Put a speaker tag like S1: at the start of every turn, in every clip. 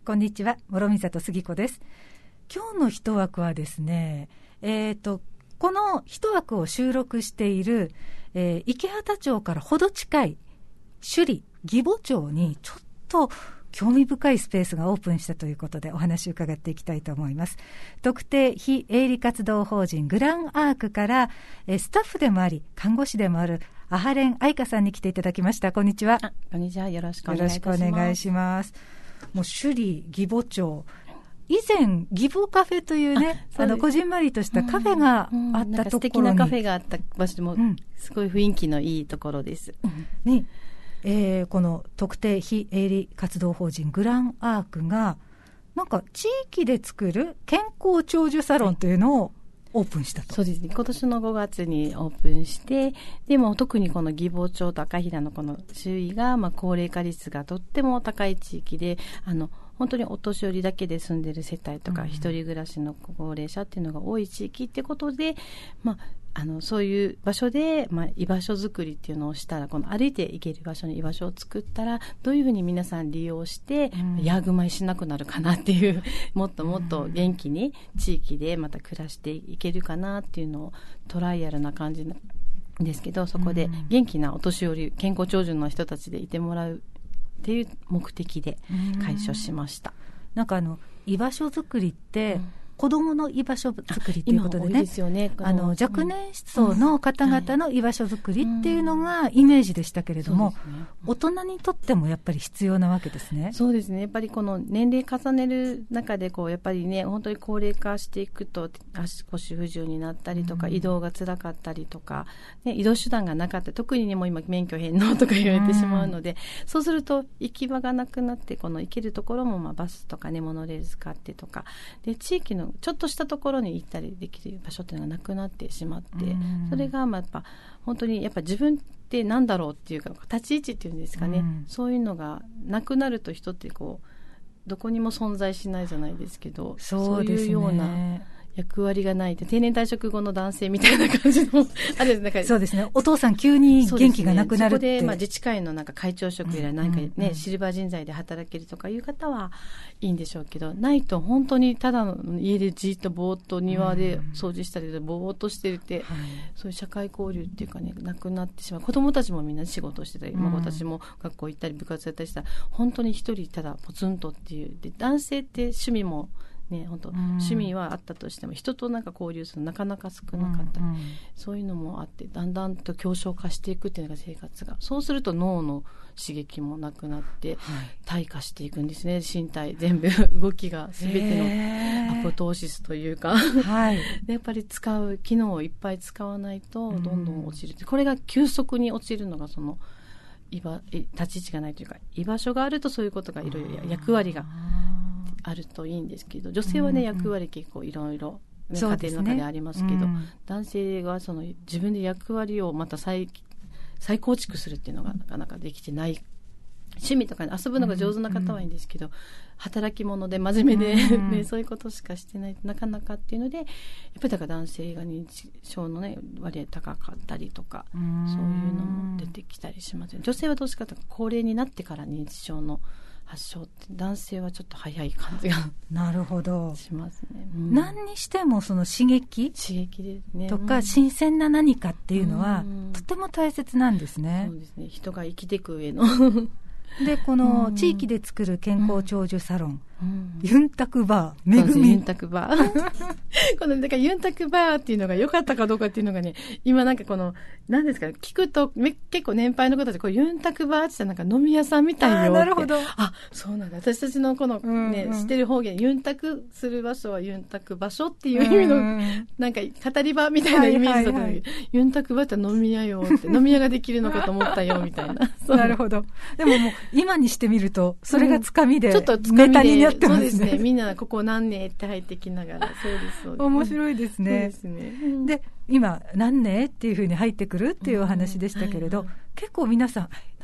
S1: こんにちは、諸見里杉子です。今日の一枠はですね、この一枠を収録している、池畑町からほど近い首里義母町にちょっと興味深いスペースがオープンしたということでお話を伺っていきたいと思います。特定非営利活動法人グランアークから、スタッフでもあり看護師でもある阿波連愛香さんに来ていただきました。こんにちは。
S2: こんにちは。よろしくお願いいたします。
S1: よろしくお願いします。もう首里義母町、以前義母カフェというね、こじんまりとしたカフェがあったところに、
S2: 素敵なカフェがあった場所も、すごい雰囲気のいいところです。
S1: ね、この特定非営利活動法人グランアークがなんか地域で作る健康長寿サロンというのをオープンしたと。
S2: そうですね。今年の5月にオープンして、でも特にこの義母町と赤平のこの周囲が、高齢化率がとっても高い地域で、本当にお年寄りだけで住んでる世帯とか、一人暮らしの高齢者っていうのが多い地域ってことで、そういう場所で、居場所づくりっていうのをしたら、この歩いて行ける場所に居場所を作ったら、どういうふうに皆さん利用して、ヤーグマイしなくなるかなっていう、もっともっと元気に地域でまた暮らしていけるかなっていうのをトライアルな感じなんですけど、そこで元気なお年寄り、健康長寿の人たちでいてもらうっていう目的で開所しました。
S1: なんか居場所づくりって、子どもの居場所づくりということでね、
S2: 今多いですよね。
S1: 若年層の方々の居場所づくりっていうのがイメージでしたけれども、大人にとってもやっぱり必要なわけですね。
S2: そうですね。やっぱりこの年齢重ねる中でやっぱりね、本当に高齢化していくと足腰不自由になったりとか、移動が辛かったりとか、ね、移動手段がなかったり、特にもう今免許返納とか言われてしまうので、そうすると行き場がなくなって、この行けるところもバスとかね、モノレール使ってとかで、地域のちょっとしたところに行ったりできる場所っていうのがなくなってしまって、それがやっぱ本当にやっぱ自分ってなんだろうっていうか、立ち位置っていうんですかね、そういうのがなくなると人ってどこにも存在しないじゃないですけど、そういうような役割がないで、定年退職後の男性みたいな感じのあれなんか、
S1: そうですね。お父さん急に元気がなくなるって、
S2: そこで自治会の会長職やシルバー人材で働けるとかいう方はいいんでしょうけど、ないと本当にただの家でじっとぼーっと庭で掃除したりでぼーっとしてるって、そういう社会交流っていうかね、なくなってしまう。子供たちもみんな仕事してたり、孫たちも学校行ったり部活やったりしたら、本当に一人ただポツンとっていうで、男性って趣味もね、本当趣味はあったとしても人と交流するのなかなか少なかったり、そういうのもあって、だんだんと狭小化していくっていうのが生活が、そうすると脳の刺激もなくなって、退化していくんですね。身体全部動きが全てのアポトーシスというか、でやっぱり使う機能をいっぱい使わないとどんどん落ちる、これが急速に落ちるのがその立ち位置がないというか、居場所があるとそういうことがいろいろ役割があるといいんですけど、女性はね、役割結構いろいろ家庭の中でありますけど、男性がその自分で役割をまた再構築するっていうのがなかなかできてない。趣味とか、遊ぶのが上手な方はいいんですけど、働き者で真面目で、ね、そういうことしかしてないとなかなかっていうので、やっぱりだから男性が認知症のね、割合高かったりとか、そういうのも出てきたりします。女性はどうしかというと高齢になってから認知症の発症って、男性はちょっと早い感じが
S1: なるほど
S2: しますね。
S1: 何にしてもその刺激
S2: ですね
S1: とか、新鮮な何かっていうのは、とても大切なんですね。
S2: そうですね。人が生きていく上の
S1: でこの地域で作る健康長寿サロン、ユンタクバー、めぐみ。
S2: ユンタクバー。この、だからユンタクバーっていうのが良かったかどうかっていうのがね、今何ですか、聞くと、結構年配の方たち、ユンタクバーって言ったら飲み屋さんみたいよって。
S1: なるほど。
S2: そうなんだ。私たちの知ってる方言、ユンタクする場所はユンタク場所っていう意味の、語り場みたいなイメージだったのに、ユンタクバーって飲み屋よって、飲み屋ができるのかと思ったよ、みたいな。
S1: なるほど。でももう、今にしてみると、それがつかみで、ちょっとネタになってますね。
S2: そうですね。みんなここ何年って入ってきながら、そうです。
S1: 面白いですね。
S2: そうですね。
S1: で、今何年っていうふうに入ってくるっていうお話でしたけれど、結構皆さん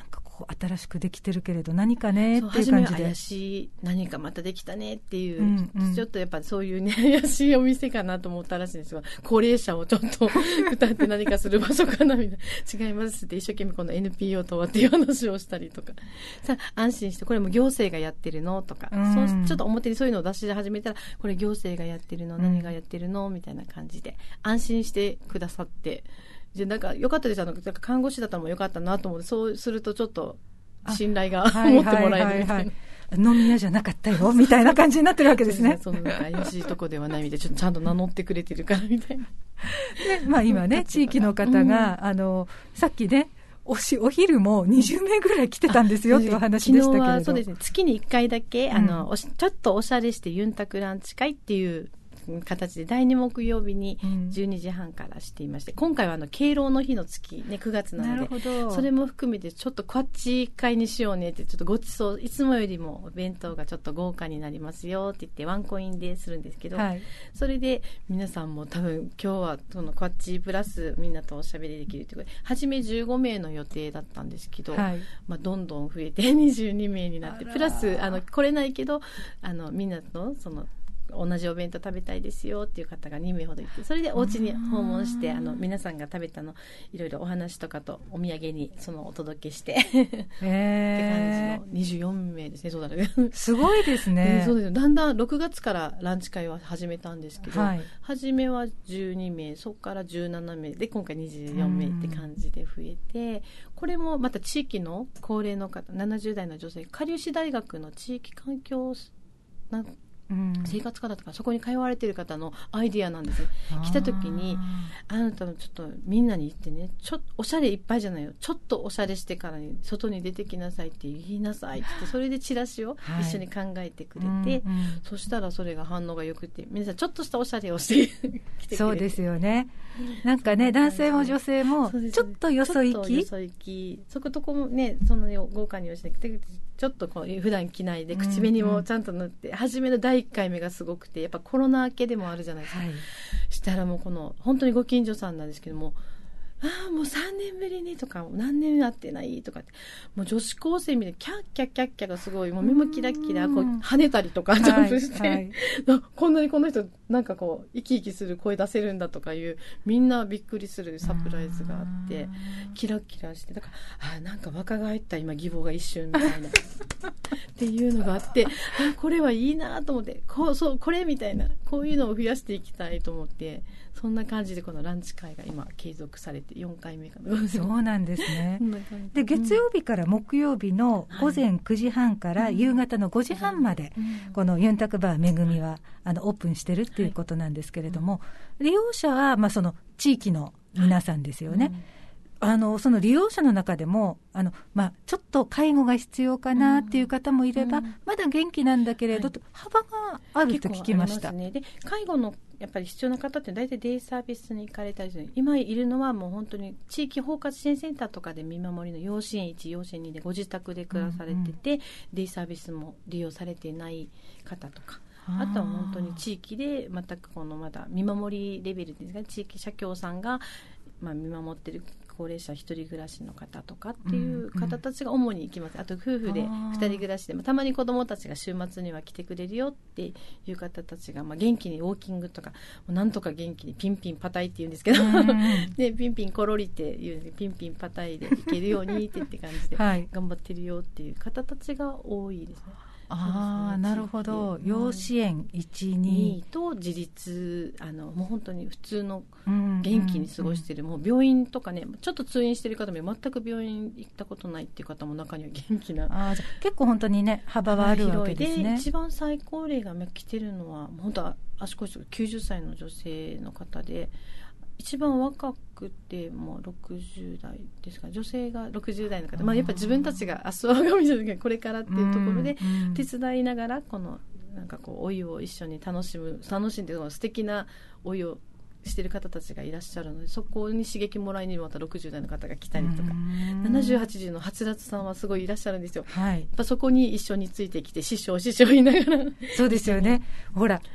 S1: こう新しくできてるけれど何かねっていう
S2: 初め
S1: 感じで、
S2: は怪しい何かまたできたねっていう、
S1: うんうん、
S2: ちょっとやっぱそういうね怪しいお店かなと思ったらしいんですが、高齢者をちょっと歌って何かする場所かなみたいな、違いますって一生懸命この NPO とはっていう話をしたりとか、さあ安心してこれも行政がやってるのとか、そうちょっと表にそういうのを出し始めたら、これ行政がやってるの、何がやってるのみたいな感じで安心してくださって、でなんか良かったです。なんか看護師だったのも良かったなと思って、そうするとちょっと信頼が持ってもらえるみたいな、
S1: 飲み屋じゃなかったよみたいな感じになってるわけですね。
S2: そのなんか怪しいとこではないみたいな、ちゃんと名乗ってくれてるからみたいな。
S1: で、まあ、今ね地域の方が、さっきねお昼も20名ぐらい来てたんですよっていうお話でしたけれど、
S2: 昨日はそうですね、月に1回だけちょっとおしゃれしてユンタクランチ会っていう形で第2木曜日に12時半からしていまして、今回は敬老の日の月、ね、9月なので、それも含めてちょっとこっち会にしようねって、ちょっとごちそう、いつもよりもお弁当がちょっと豪華になりますよって言ってワンコインでするんですけど、はい、それで皆さんも多分今日はそのこっちプラスみんなとおしゃべりできるということで、初め15名の予定だったんですけど、はい、まあ、どんどん増えて22名になって、プラス来れないけどみんなとその同じお弁当食べたいですよっていう方が2名ほどいて、それでお家に訪問して皆さんが食べたのいろいろお話とかとお土産にお届けしてって感じの24名ですね。そうだね、
S1: すごいですね。
S2: そうです。だんだん6月からランチ会は始めたんですけど、はい、初めは12名、そこから17名で今回24名って感じで増えて、これもまた地域の高齢の方、70代の女性、下流市大学の地域環境生活科だとか、そこに通われている方のアイディアなんですね。来た時にあなたのちょっとみんなに言ってね、おしゃれいっぱいじゃないよ、ちょっとおしゃれしてからに外に出てきなさいって言いなさいって言って、それでチラシを一緒に考えてくれて、はい、そしたらそれが反応が良くて、皆さんちょっとしたおしゃれをしてきてくれて。
S1: そうですよね。なんかね、男性も女性もちょっとよそ行き、
S2: そことこもね、その豪華にはしなくて、ちょっとこう普段着ないで口紅もちゃんと塗って、初めの第1回目がすごくて、やっぱコロナ明けでもあるじゃないですか、はい、したらもう本当にご近所さんなんですけども、もう3年ぶりにとか、何年会ってないとかって、もう女子高生みたいにキャッキャッキャッキャがすごい、もう目もキラキラこう跳ねたりとかジャンプして、はい、こんなにこの人なんかこう生き生きする声出せるんだとかいう、みんなびっくりするサプライズがあって、キラキラして、だからなんか若返った今義母が一瞬みたいなっていうのがあって、これはいいなと思って、これみたいな、こういうのを増やしていきたいと思って、そんな感じでこのランチ会が今継続されて4回目かな。
S1: そうなんですね。で、月曜日から木曜日の午前9時半から夕方の5時半まで、このユンタクバーめぐみはオープンしてるっていうことなんですけれども、利用者はその地域の皆さんですよね。その利用者の中でもちょっと介護が必要かなっていう方もいれば、まだ元気なんだけれど、幅があると聞きました。
S2: ね、で介護のやっぱり必要な方って大体デイサービスに行かれたりする。今いるのはもう本当に地域包括支援センターとかで見守りの養子縁1、養子縁2でご自宅で暮らされてて、デイサービスも利用されていない方とか、あとは本当に地域で全くまだ見守りレベルですが、地域社協さんが見守っている高齢者一人暮らしの方とかっていう方たちが主に行きます。あと夫婦で二人暮らしで、たまに子どもたちが週末には来てくれるよっていう方たちが、元気にウォーキングとか、なんとか元気にピンピンパタイって言うんですけどでピンピンコロリって言うんで、ピンピンパタイで行けるようにって感じで頑張ってるよっていう方たちが多いですね。
S1: なるほど。養子縁1、2
S2: と自立、もう本当に普通の元気に過ごしている、もう病院とかね、ちょっと通院している方も全く病院行ったことないっていう方も中には元気な。
S1: じゃ結構本当にね、幅はあるわけですね。
S2: で一番最高齢が来てるのは本当は足腰90歳の女性の方で、一番若くてもう60代ですか、女性が60代の方、やっぱり自分たちが足上がみじゃないけど、これからっていうところで手伝いながら、このなんかお湯を一緒に楽しんで素敵なお湯をしている方たちがいらっしゃるので、そこに刺激もらいにまた60代の方が来たりとか、70、80のはつらつさんはすごいいらっしゃるんですよ。やっぱそこに一緒についてきて師匠言いながら
S1: そうですよね。ほら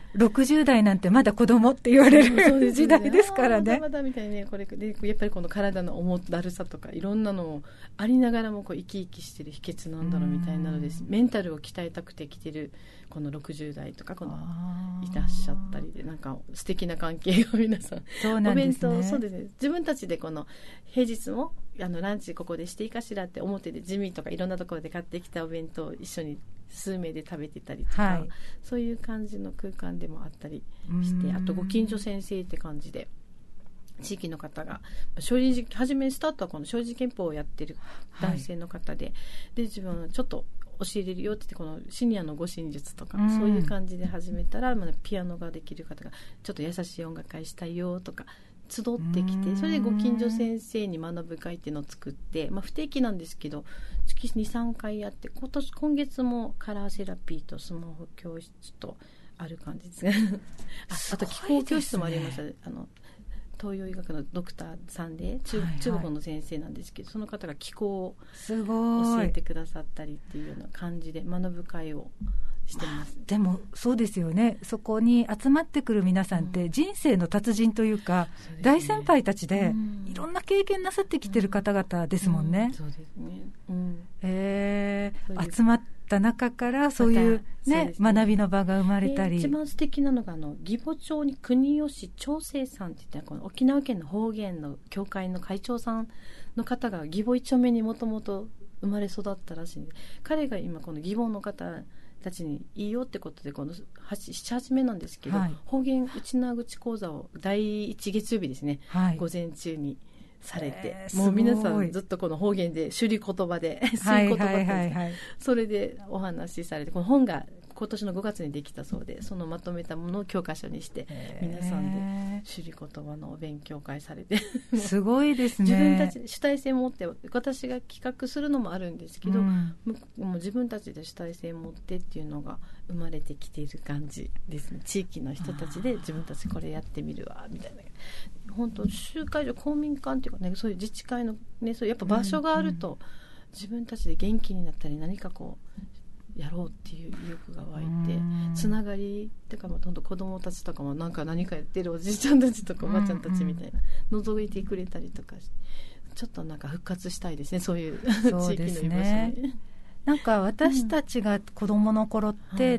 S1: 60代なんてまだ子供って言われる時代ですからね。
S2: まだみたいにね、これでやっぱりこの体の重だるさとかいろんなのありながらもこう生き生きしてる秘訣なんだろうみたいなのです。メンタルを鍛えたくて来てるこの60代とかこのいらっしゃったりで、なんか素敵な関係が皆さん。
S1: そうなんですね。
S2: お弁当、そうですね。自分たちでこの平日もランチここでしていいかしらって表でジミーとかいろんなところで買ってきたお弁当を一緒に数名で食べてたりとか、はい、そういう感じの空間でもあったりして、あとご近所先生って感じで地域の方が初めスタートはこの正直憲法をやってる男性の方で、はい、で自分ちょっと教えれるよって言ってこのシニアの護身術とか、そういう感じで始めたら、ピアノができる方がちょっと優しい音楽会したいよとか集ってきて、それでご近所先生に学ぶ会っていうのを作って、不定期なんですけど月 2,3 回やって、今月もカラーセラピーとスマホ教室とある感じですねあと気候教室もありました。東洋医学のドクターさんで中国の先生なんですけど、その方が気候を教えてくださったりっていうような感じで学ぶ会をしてます。
S1: でもそうですよね。そこに集まってくる皆さんって人生の達人というか、大先輩たちでいろんな経験なさってきてる方々ですもんね。
S2: そうです
S1: ね。集まった中からそういうね、学びの場が生まれたり。
S2: 一番素敵なのが義母町に国吉長生さんって言ったこの沖縄県の方言の協会の会長さんの方が義母一丁目にもともと生まれ育ったらしいんで、彼が今この義母の方たちにいいよってことでこの7、8目なんですけど、方言内縄口講座を第1月曜日ですね、午前中にされて、もう皆さんずっとこの方言で首里言葉でそういう言葉でそれでお話しされて、この本が今年の5月にできたそうで、そのまとめたものを教科書にして皆さんで首里言葉のお勉強会されて
S1: すごいですね。
S2: 自分たちで主体性を持って、私が企画するのもあるんですけど、もう自分たちで主体性を持ってっていうのが生まれてきている感じですね。地域の人たちで自分たちこれやってみるわみたいな、本当集会所公民館っていうかね、そういう自治会のね、そういうやっぱ場所があると、自分たちで元気になったり何かこうやろうっていう意欲が湧いて、つながりっていうか、ほんと子供たちとかも何かやってるおじいちゃんたちとかおばあちゃんたちみたいな覗いてくれたりとか、ちょっとなんか復活したいですね、そういう地域の居場所に。
S1: なんか私たちが子供の頃って、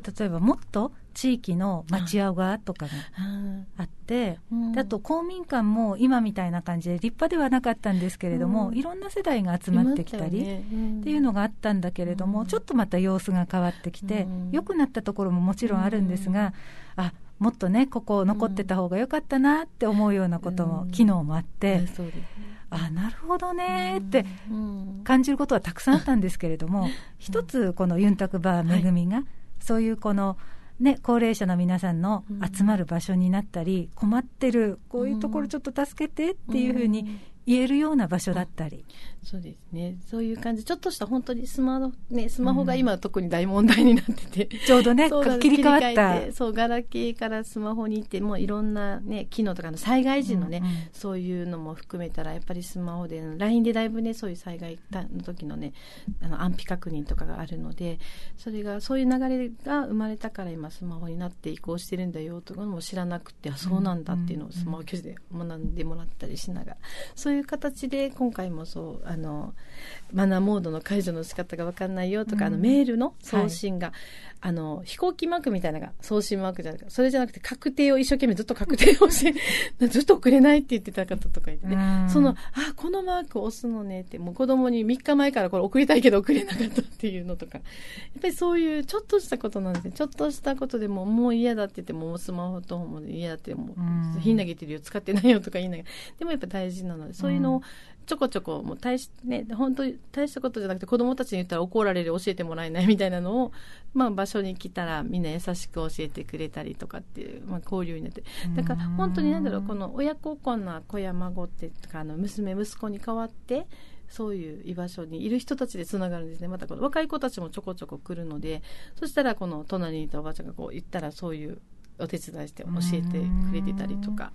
S1: 例えばもっと地域の町屋がとかがあって、あと公民館も今みたいな感じで立派ではなかったんですけれども、いろんな世代が集まってきたりっていうのがあったんだけれども、ちょっとまた様子が変わってきて、良くなったところももちろんあるんですが、もっとねここ残ってた方が良かったなって思うようなことも昨日もあって、なるほどねって感じることはたくさんあったんですけれども、一つこのユンタクバーめぐみが、そういうこの高齢者の皆さんの集まる場所になったり、困ってるこういうところちょっと助けてっていうふうに言えるような場所だったり、
S2: そうですね、そういう感じ、ちょっとした本当にスマホが今特に大問題になってて、
S1: ちょうどね切り替わった、
S2: そうガラケーからスマホに行って、もういろんな機能とかの災害時のそういうのも含めたら、やっぱりスマホで LINE でだいぶそういう災害の時の安否確認とかがあるので、そういう流れが生まれたから今スマホになって移行してるんだよとかも知らなくて、そうなんだっていうのをスマホ教室で学んでもらったりしながら、そういう形で今回もマナーモードの解除の仕方が分かんないよとか、メールの送信が、飛行機マークみたいなのが送信マークじゃなくて、それじゃなくて確定を一生懸命ずっと確定をしてずっと送れないって言ってた方とかいてね、このマークを押すのねって、もう子供に3日前からこれ送りたいけど送れなかったっていうのとか、やっぱりそういうちょっとしたことなんですね。ちょっとしたことでもう嫌だって言ってもスマホとも嫌だってもうひん投げてるよ使ってないよとか言いながら、でもやっぱ大事なので、そういうのをちょこちょこもう本当に大したことじゃなくて、子供たちに言ったら怒られる、教えてもらえないみたいなのを、場所に来たらみんな優しく教えてくれたりとかっていう、交流になって、だから本当にこの親孝行な子や孫ってとか娘息子に代わってそういう居場所にいる人たちでつながるんですね。またこの若い子たちもちょこちょこ来るので、そしたらこの隣にいたおばあちゃんがこう言ったら、そういうお手伝いして教えてくれてたりとか、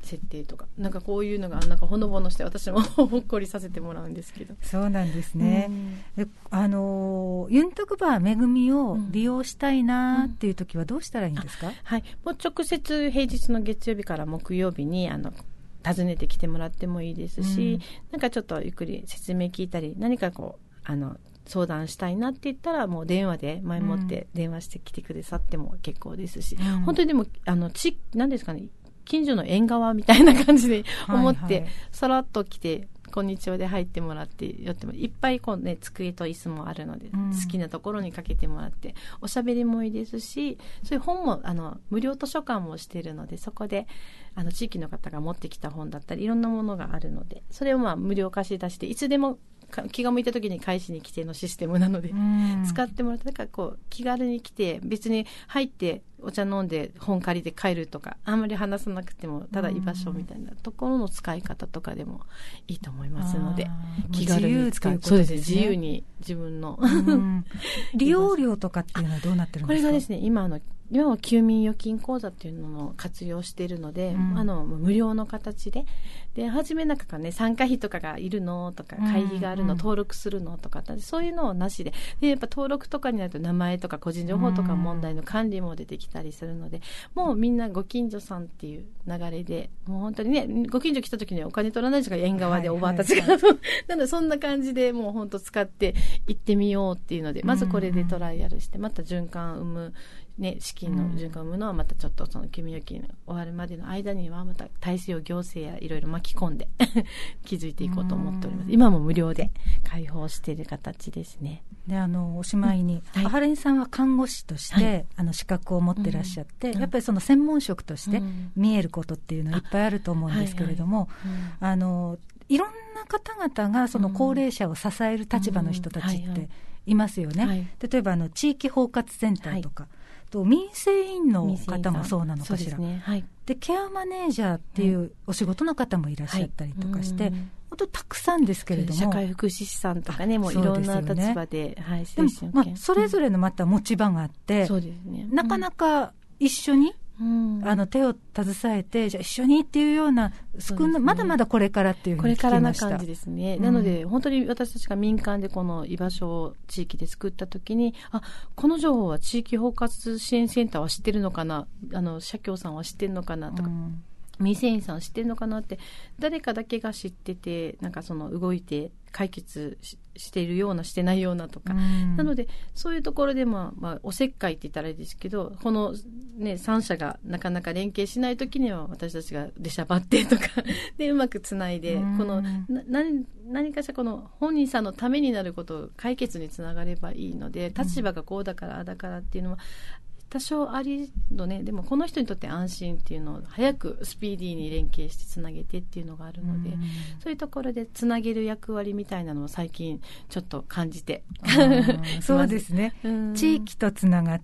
S2: 設定とか、なんかこういうのがなんかほのぼのして私もほっこりさせてもらうんですけど。
S1: そうなんですね。でユントクバーめぐみを利用したいなっていう時はどうしたらいいんですか？
S2: はい、もう直接平日の月曜日から木曜日に訪ねてきてもらってもいいですし、なんかちょっとゆっくり説明聞いたり、何かこう相談したいなって言ったら、もう電話で前もって電話してきてくださっても結構ですし、本当にでも何ですかね、近所の縁側みたいな感じで思って、さらっと来てこんにちはで入ってもらって寄っても、いっぱいこう、ね、机と椅子もあるので、好きなところにかけてもらっておしゃべりもいいですし、そういう本も無料図書館もしているので、そこで地域の方が持ってきた本だったりいろんなものがあるので、それを無料貸し出していつでも気が向いた時に返しに来てのシステムなので、使ってもらって、だからこう気軽に来て、別に入ってお茶飲んで本借りて帰るとか、あんまり話さなくてもただ居場所みたいなところの使い方とかでもいいと思いますので、気軽に使う。そうですね、自由に自分の
S1: 利用料とかっていうのはどうなってるんですか？
S2: これがですね、今は休眠預金口座っていうのを活用しているので、無料の形で、初めなんかね、参加費とかがいるのとか、会費があるの、登録するのとか、そういうのをなしで、やっぱ登録とかになると名前とか個人情報とか問題の管理も出てきたりするので、もうみんなご近所さんっていう流れで、もう本当にね、ご近所来た時にはお金取らないですから、縁側でおばあたちが、なのでそんな感じでもう本当使って行ってみようっていうので、まずこれでトライアルして、また循環生むね、資金の循環を生むのはまたちょっとその休眠預金終わるまでの間にはまた体制を行政やいろいろ巻き込んで気づいていこうと思っております。今も無料で開放している形ですね。
S1: でおしまいに、阿波連さんは看護師として、資格を持ってらっしゃって、やっぱりその専門職として見えることっていうのはいっぱいあると思うんですけれども、いろんな方々がその高齢者を支える立場の人たちっていますよね。例えば地域包括センターとか、民生委員の方もそうなのかしら。でケアマネージャーっていうお仕事の方もいらっしゃったりとかして、本当たくさんですけれども、
S2: 社会福祉士さんとかね、もういろんな立場で、
S1: でも、それぞれのまた持ち場があって、なかなか一緒に手を携えて、じゃあ一緒にっていうような、まだまだこれからっていうふうに聞きました。
S2: これからな感じですね。なので本当に私たちが民間でこの居場所を地域で作ったときに、この情報は地域包括支援センターは知ってるのかな、社協さんは知ってるのかなとか、民生委員さん知ってるのかなって、誰かだけが知ってて、なんかその動いて解決しているようなしてないようなとか、なのでそういうところでおせっかいって言ったらいいですけど、このね3社がなかなか連携しないときには私たちが出しゃばってとかでうまくつないで、この何かしらこの本人さんのためになることを解決につながればいいので、立場がこうだからだからっていうのは多少ありのね、でもこの人にとって安心っていうのを早くスピーディーに連携してつなげてっていうのがあるので、そういうところでつなげる役割みたいなのを最近ちょっと感じて
S1: そうですね、地域とつながって、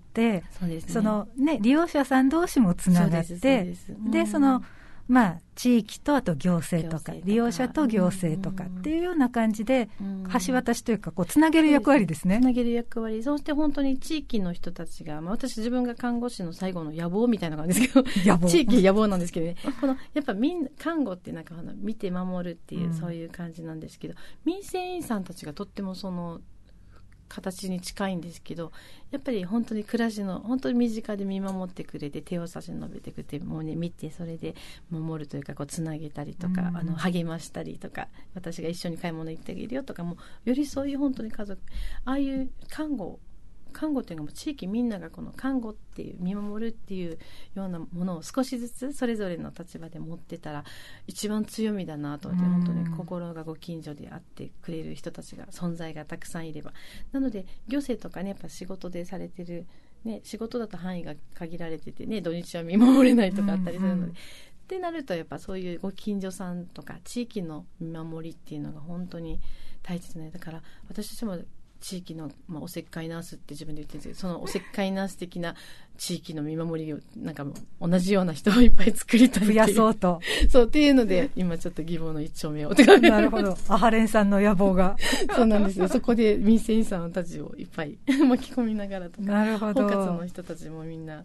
S1: そのね、利用者さん同士もつながって、でその地域とあと行政とか利用者と行政とかっていうような感じで、橋渡しというかつなげる役割ですね。
S2: つなげる役割、そして本当に地域の人たちが、私自分が看護師の最後の野望みたいな感じですけど地域野望なんですけどね、やっぱ看護ってなんか見て守るっていう、そういう感じなんですけど、民生委員さんたちがとってもその形に近いんですけど、やっぱり本当に暮らしの本当に身近で見守ってくれて、手を差し伸べてくれて、もうね見て、それで守るというかつなげたりとか、励ましたりとか、私が一緒に買い物行ってあげるよとか、もうよりそういう本当に家族、ああいう看護っていうのも地域みんながこの看護っていう見守るっていうようなものを少しずつそれぞれの立場で持ってたら一番強みだなと思って、本当に心がご近所であってくれる人たちが存在がたくさんいれば、なので行政とかね、やっぱ仕事でされてる、ね、仕事だと範囲が限られててね、土日は見守れないとかあったりするので、ってなるとやっぱそういうご近所さんとか地域の見守りっていうのが本当に大切な、だから私たちも地域の、おせっかいナースって自分で言ってるんですけど、そのおせっかいナース的な地域の見守りをなんかもう同じような人をいっぱい作りたいっていう、
S1: 増やそうと
S2: そうっていうので、今ちょっと義母の一丁目を
S1: なるほど、阿波連さんの野望が
S2: そうなんですよ。そこで民生委員さんたちをいっぱい巻き込みながらとか、
S1: なるほど、
S2: 包括の人たちもみんな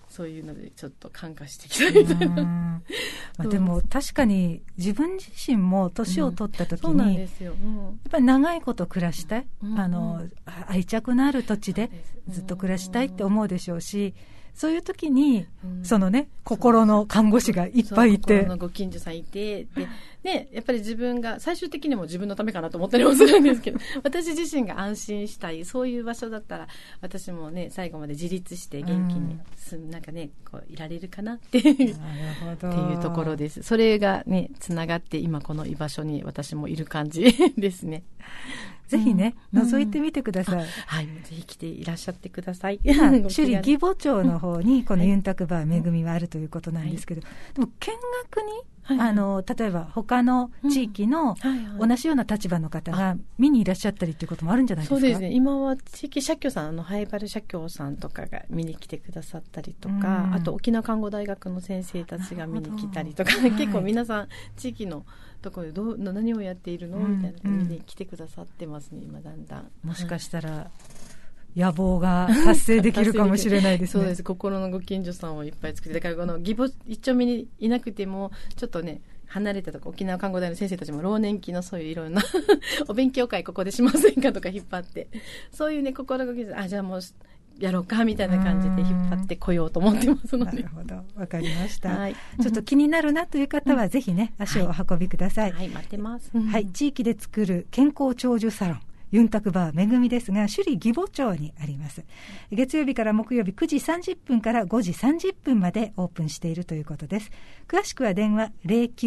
S2: そういうのでちょっと感化していきたいみたいな。
S1: まあ、でも確かに自分自身も年を取った時
S2: そうなん
S1: に、
S2: ですよ。
S1: やっぱり長いこと暮らしたい、
S2: うん
S1: 愛着のある土地でずっと暮らしたいって思うでしょうし、そういう時に、そのね、心の看護師がいっぱいいて、
S2: 心のご近所さんいて、で、ね、やっぱり自分が、最終的にも自分のためかなと思ったりもするんですけど、私自身が安心したい、そういう場所だったら、私もね、最後まで自立して元気に、なんかね、こう、いられるかなっていう、
S1: なるほど。
S2: っていうところです。それがね、つながって今この居場所に私もいる感じですね。
S1: ぜひね、覗いてみてください。
S2: はい、ぜひ来ていらっしゃってください。
S1: 首里義母町の方にこのユンタクバーめぐみはあるということなんですけど、でも見学に、例えば他の地域の同じような立場の方が見にいらっしゃったりっていうこともあるんじゃないですか？
S2: そうですね。今は地域社協さん、ハイバル社協さんとかが見に来てくださったりとか、あと沖縄看護大学の先生たちが見に来たりとか、結構皆さん地域のところで何をやっているのみたいな見に来てくださってますね、今だんだん。
S1: もしかしたら、野望が達成できるかもしれないですね。
S2: そうです。心のご近所さんをいっぱい作って、だからこの義母一丁目にいなくても、ちょっとね、離れたとこ、沖縄看護大の先生たちも老年期のそういういろんなお勉強会ここでしませんかとか引っ張って、そういうね、心がけじゃ、じゃあもうやろうかみたいな感じで引っ張ってこようと思ってますので。
S1: なるほど。わかりました。
S2: はい。
S1: ちょっと気になるなという方はぜひね、足をお運びください。
S2: はい、待ってます。
S1: はい、地域で作る健康長寿サロン。ユンタクバーめぐみですが、首里義母町にあります。月曜日から木曜日9時30分から5時30分までオープンしているということです。詳しくは電話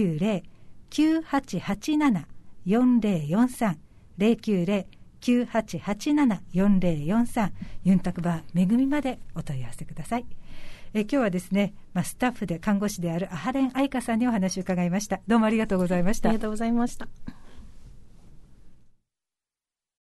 S1: 090-9887-4043 090-9887-4043 ユンタクバーめぐみまでお問い合わせください。今日はですね、スタッフで看護師であるアハレン愛香さんにお話を伺いました。どうもありがとうございました。
S2: ありがとうございました。